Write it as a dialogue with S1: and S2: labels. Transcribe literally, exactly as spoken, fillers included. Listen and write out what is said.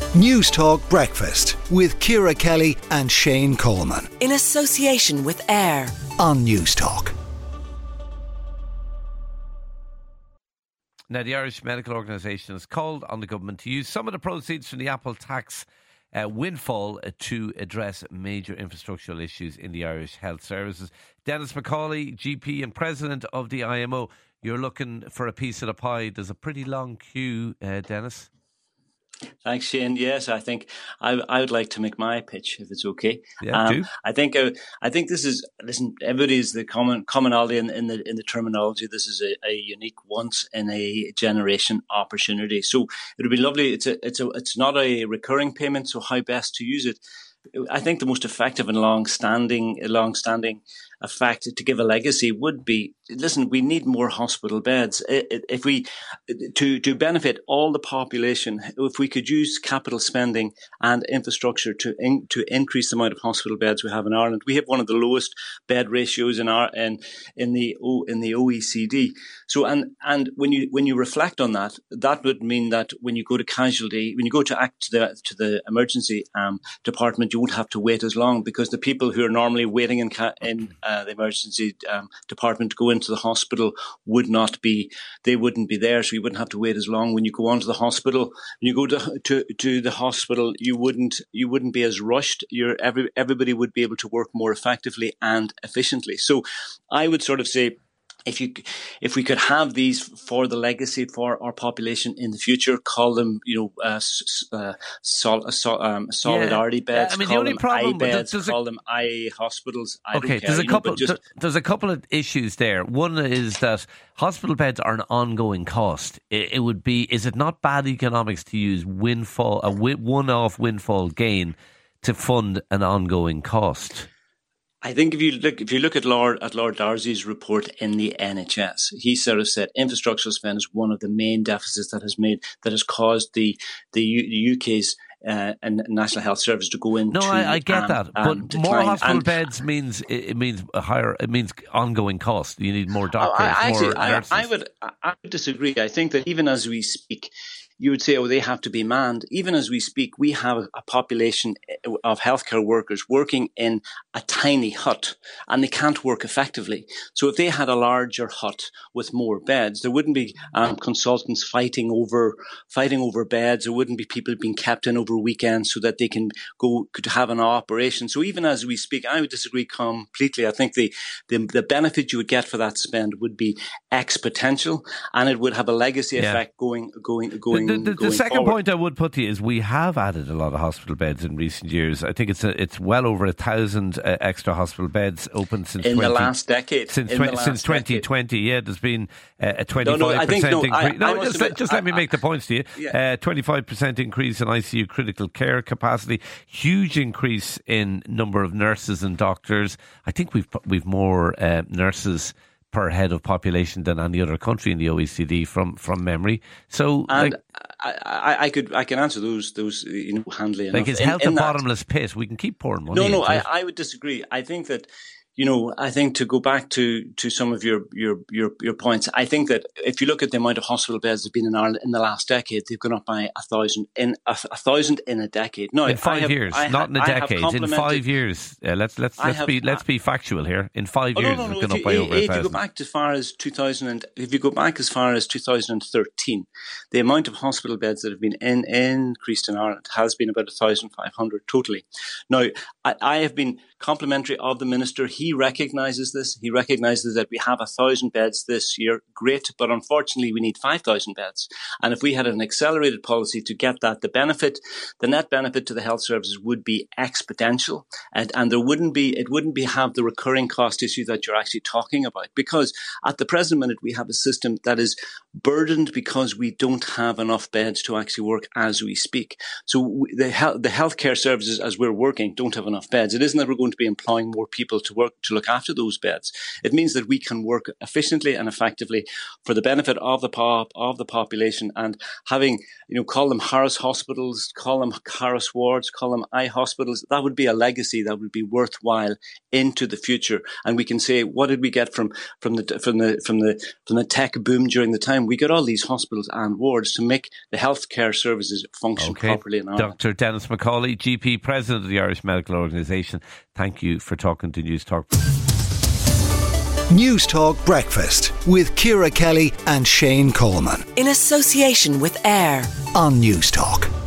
S1: News Talk Breakfast with Ciara Kelly and Shane Coleman.
S2: In association with AIR
S1: on News Talk.
S3: Now, the Irish Medical Organisation has called on the government to use some of the proceeds from the Apple tax uh, windfall uh, to address major infrastructural issues in the Irish health services. Dennis McCauley, G P and President of the I M O, you're looking for a piece of the pie. There's a pretty long queue, uh, Dennis.
S4: Thanks, Shane. Yes, I think I, I would like to make my pitch, if it's okay.
S3: Yeah,
S4: um,
S3: do.
S4: I think uh, I think this is listen. Everybody's the common commonality in, in the in the terminology. This is a, a unique, once in a generation opportunity. So it would be lovely. It's a it's a it's not a recurring payment. So how best to use it? I think the most effective and long-standing, long-standing effect to give a legacy would be, listen, we need more hospital beds. If we, to, to benefit all the population, if we could use capital spending and infrastructure to in, to increase the amount of hospital beds we have in Ireland. We have one of the lowest bed ratios in our in in the o, in the O E C D. So and and when you when you reflect on that, that would mean that when you go to casualty, when you go to act to the to the emergency um, department, you won't have to wait as long, because the people who are normally waiting in ca- in uh, the emergency um, department to go into the hospital would not be, they wouldn't be there, so you wouldn't have to wait as long. When you go on to the hospital, when you go to to, to the hospital, you wouldn't you wouldn't be as rushed. You're every everybody would be able to work more effectively and efficiently. So I would sort of say, If you, if we could have these for the legacy for our population in the future, call them, you know, uh, uh, sol, sol, um, solidarity
S3: yeah.
S4: beds.
S3: I mean,
S4: call
S3: the only
S4: them
S3: problem,
S4: I beds,
S3: there's
S4: call
S3: a,
S4: them I hospitals. I
S3: okay,
S4: don't care,
S3: there's a couple.
S4: know, just,
S3: there's a couple of issues there. One is that hospital beds are an ongoing cost. It, it would be, is it not bad economics to use windfall, a one-off windfall gain to fund an ongoing cost?
S4: I think if you look if you look at Lord at Lord Darcy's report in the N H S, he sort of said infrastructural spend is one of the main deficits that has made that has caused the the, U, the U K's uh, and National Health Service to go into.
S3: No, I, I get
S4: um,
S3: that, but
S4: um,
S3: more hospital
S4: and,
S3: beds means it means a higher. It means ongoing cost. You need more doctors,
S4: I, I,
S3: more
S4: actually,
S3: nurses.
S4: I, I would I would disagree. I think that even as we speak, you would say, oh, they have to be manned. Even as we speak, we have a population of healthcare workers working in a tiny hut, and they can't work effectively. So if they had a larger hut with more beds, there wouldn't be um, consultants fighting over fighting over beds. There wouldn't be people being kept in over weekends so that they can go could have an operation. So even as we speak, I would disagree completely. I think the the, the benefit you would get for that spend would be exponential, and it would have a legacy
S3: yeah.
S4: effect going going going.
S3: The, the, the second
S4: forward.
S3: point I would put to you is we have added a lot of hospital beds in recent years. I think it's a, it's well over a thousand uh, extra hospital beds open since
S4: in
S3: twenty,
S4: the last decade.
S3: Since
S4: in
S3: twenty,
S4: the last
S3: since twenty twenty,
S4: decade.
S3: yeah, there's been uh, a twenty-five
S4: no, no,
S3: percent
S4: no,
S3: increase.
S4: I,
S3: no,
S4: I
S3: just, let, just
S4: I,
S3: let me make the points to you.
S4: Yeah.
S3: Uh, twenty-five percent increase in I C U critical care capacity. Huge increase in number of nurses and doctors. I think we've we've more uh, nurses per head of population than any other country in the O E C D from, from memory. So,
S4: and
S3: like,
S4: I, I, I could I can answer those those you know handily enough.
S3: Like, is
S4: in,
S3: health
S4: in
S3: a
S4: that,
S3: bottomless pit? We can keep pouring money.
S4: No, no,
S3: into
S4: I,
S3: it.
S4: I would disagree. I think that. You know, I think to go back to, to some of your, your, your, your points, I think that if you look at the amount of hospital beds that have been in Ireland in the last decade, they've gone up by a thousand in a, a thousand in a decade. No,
S3: in five
S4: have,
S3: years,
S4: I
S3: not
S4: ha-
S3: in a decade. In five years, uh, let's let's let's
S4: have,
S3: be let's be factual here. In five
S4: oh,
S3: years,
S4: no, no, no,
S3: it's gone
S4: if
S3: up by
S4: you,
S3: over
S4: if
S3: a thousand.
S4: you go back as far as two thousand, if you go back as far as two thousand thirteen, the amount of hospital beds that have been in, increased in Ireland has been about a thousand five hundred totally. Now, I, I have been complimentary of the minister. He recognises this. He recognises that we have a thousand beds this year. Great, but unfortunately, we need five thousand beds. And if we had an accelerated policy to get that, the benefit, the net benefit to the health services would be exponential, and and there wouldn't be it wouldn't be have the recurring cost issue that you're actually talking about. Because at the present minute, we have a system that is burdened because we don't have enough beds to actually work as we speak. So we, the health the healthcare services, as we're working, don't have enough beds. It isn't that we're going to be employing more people to work work to look after those beds. It means that we can work efficiently and effectively for the benefit of the pop of the population, and having, you know, call them Harris hospitals, call them Harris wards, call them eye hospitals. That would be a legacy that would be worthwhile into the future. And we can say, what did we get from from the from the from the from the tech boom during the time? We got all these hospitals and wards to make the healthcare services function
S3: okay.
S4: properly in Ireland.
S3: Doctor Denis McCauley, G P, President of the Irish Medical Organisation. Thank you for talking to News Talk.
S1: News Talk Breakfast with Ciara Kelly and Shane Coleman.
S2: In association with AIR
S1: On News Talk.